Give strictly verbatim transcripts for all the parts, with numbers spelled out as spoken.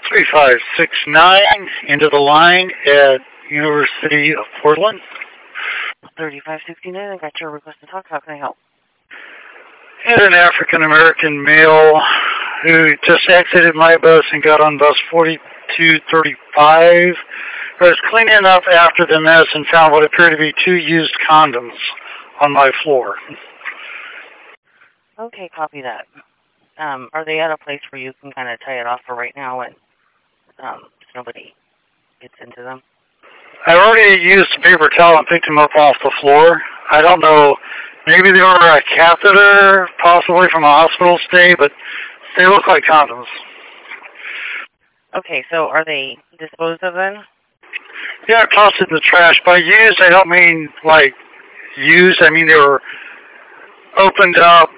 three five six nine into the line at University of Portland. thirty-five sixty-nine, I got your request to talk. How can I help? Had an African-American male who just exited my bus and got on bus forty-two thirty-five. I was cleaning up after the mess and found what appeared to be two used condoms on my floor. Okay, copy that. Um, are they at a place where you can kind of tie it off for right now and um, nobody gets into them? I already used a paper towel and picked them up off the floor. I don't know, maybe they were a catheter, possibly from a hospital stay, but they look like condoms. Okay, so are they disposed of then? Yeah, I tossed it in the trash. By used, I don't mean like used. I mean they were opened up.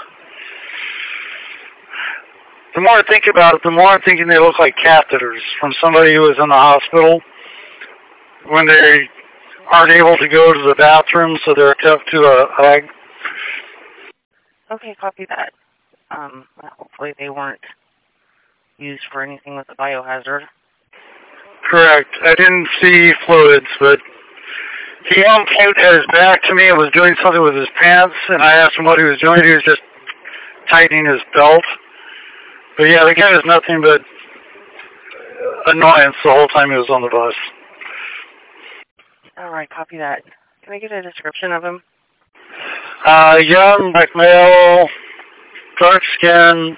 The more I think about it, the more I'm thinking they look like catheters from somebody who was in the hospital when they aren't able to go to the bathroom, so they're hooked to a bag. Okay, copy that. Um, hopefully they weren't used for anything with a biohazard. Correct. I didn't see fluids, but he came to his back to me and was doing something with his pants, and I asked him what he was doing. He was just tightening his belt. But yeah, the guy was nothing but annoyance the whole time he was on the bus. All right, copy that. Can I get a description of him? Uh, young, black male, dark skin,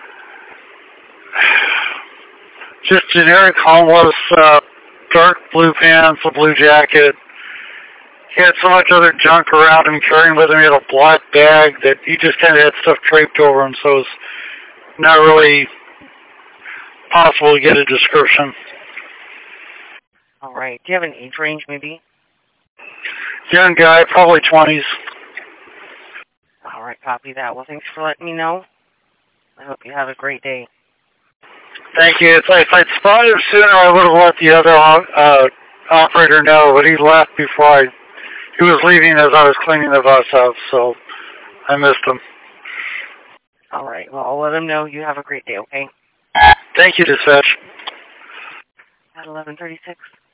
just generic homeless, uh, dark blue pants, a blue jacket. He had so much other junk around him carrying with him. He had a black bag that he just kind of had stuff draped over him, so it was not really possible to get a description. All right. Do you have an age range, maybe? Young guy, probably twenties. All right, copy that. Well, thanks for letting me know. I hope you have a great day. Thank you. If, I, if I'd spotted him sooner, I would have let the other uh, operator know, but he left before I... He was leaving as I was cleaning the bus out, so I missed him. All right. Well, I'll let him know. You have a great day, okay? Thank you, dispatch. At eleven thirty-six.